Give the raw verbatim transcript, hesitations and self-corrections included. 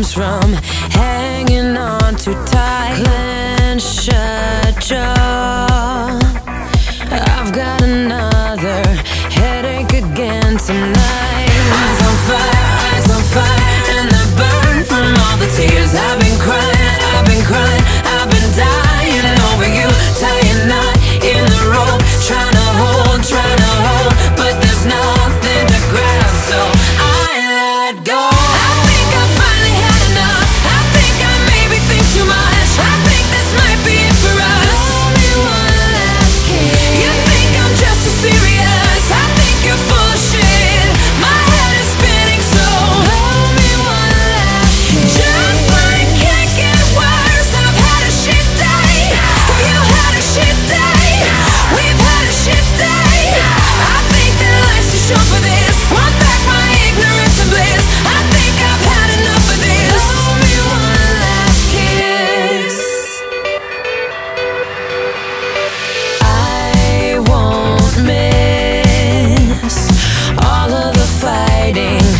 comes from hanging on too tight. Clench shut jaw. I've got another headache again tonight. Eyes on fire, eyes on fire, and the burn from all the tears. I've been crying, I've been crying, I've been dying over you. Tying knot in the rope, trying to hold, trying to hold, but there's nothing to grab, so I let go. I think I finally had enough. I think I maybe think too much. I think this might be it for us. Only one last kiss. You think I'm just too serious? I think you're full of shit. My head is spinning, so hold me one last kiss. Just when it can't get worse, I've had a shit day. You had a shit day. We've had a shit day. I think that life's too short for this. Want back my ignorance and bliss. I think I've had enough of this. Hold me one last kiss. I won't miss all of the fighting